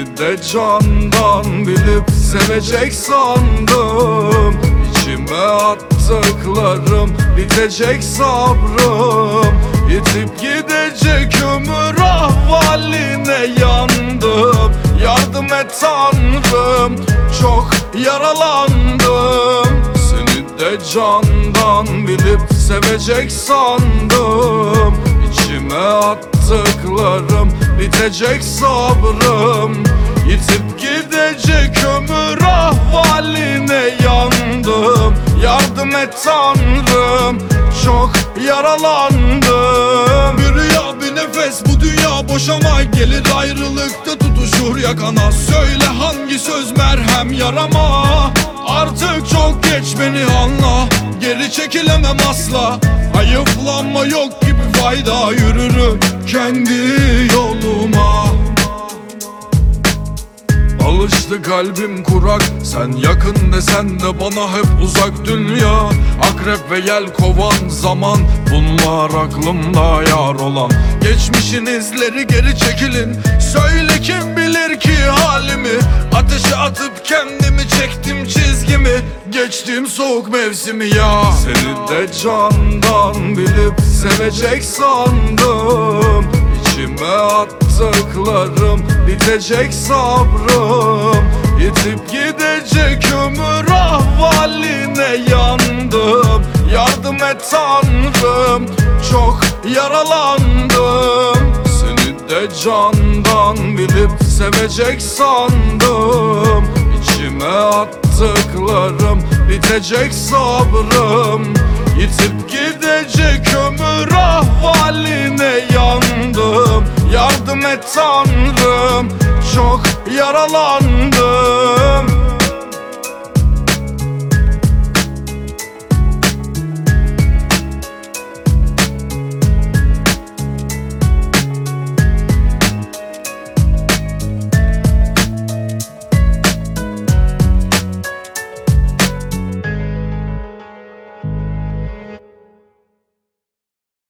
Seni de candan bilip sevecek sandım. İçime attıklarım bitecek sabrım. Yitip gidecek ömür ahvaline yandım. Yardım et Tanrım, çok yaralandım. Seni de candan bilip sevecek sandım. İçime attıklarım bitecek sabrım. Yitip gidecek ömür ahvaline yandım. Yardım et Tanrım, çok yaralandım. Bir rüya bir nefes, bu dünya boş ama gelir ayrılıkta tutuşur yakana. Söyle hangi söz merhem yarama. Artık çok geç, beni anla. Geri çekilemem asla. Hayıflanma yok gibi fayda. Yürürüm kendi yoluma. Alıştı kalbim kurak, sen yakın desen de bana hep uzak dünya. Akrep ve yelkovan zaman, bunlar aklımda yar olan. Geçmişin izleri, geri çekilin. Söyle kim bilir ki halimi. Ateşe atıp kendimi çektim çizgimi. Geçtim soğuk mevsimi ya. Seni de candan bilip sevecek sandım. İçime attıklarım bitecek sabrım. Yitip gidecek ömür ahvaline yandım. Yardım et Tanrım, çok yaralandım. Seni de candan bilip sevecek sandım. İçime attıklarım bitecek sabrım. Yitip gidecek ömür ahvaline yandım. Yardım et Tanrım, çok yaralandım.